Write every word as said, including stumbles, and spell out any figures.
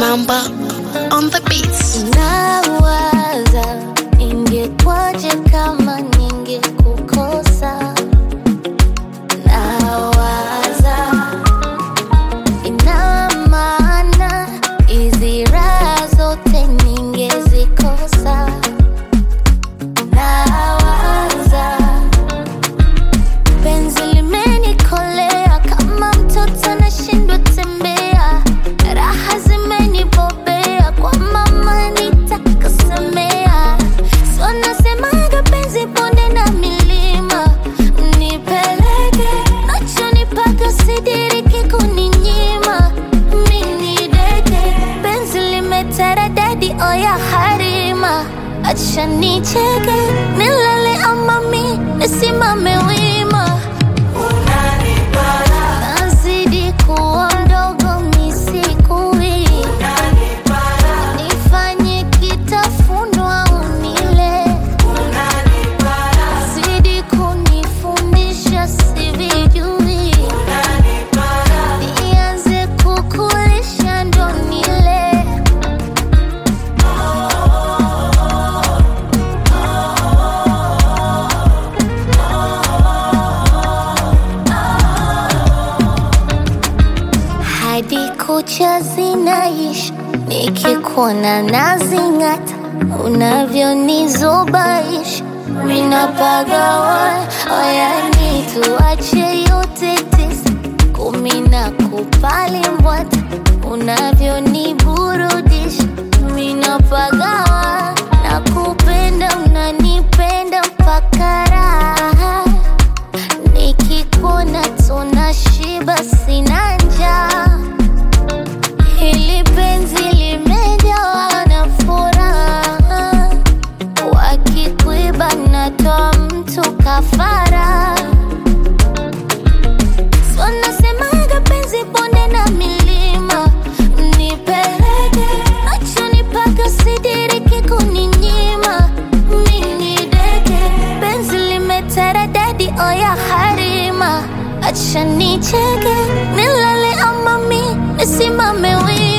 Bamba on the beats. Nawaza ingekwaje kama ningekukosa. Nawaza ina maana hizi raha zote ningezikosa. Nawaza penzi limenikolea kama mtoto anashindwa tembea. Raha zimenibobea kwa mama nitakasemea. So nasemaga penzi bonde na milima. Nipeleke nachonipaka sidiriki kuninyima. Mini deke penzi limeteradadi oya harima. Acha nicheke nilale ama mi nisimame wima. Nazidi kuwa mdogo misikui. Nifanye kitafunwa unile. Zidi kunifundisha sivijui. Nianze kukulisha ndo nile. Hadi kucha zinaishi nikikuona nazingata. Unavyonizubaisha minapagawa. Oya nituache yote tisa kumi na kupali mbwata. Unavyoniburudisha minapagawa. Nakupenda unanipenda mpaka raha. Nikikuona tunashiba sina njaa. Hili penzi limejawa na furaha. Wakikuiba natoa mtu kafara. So nasemaga penzi bonde na milima. Nipeleke nachonipaka sidiriki kuninyima. Mini deke penzi limeteradadi oya harima. Acha nicheke nilale ama mi nisimame wima.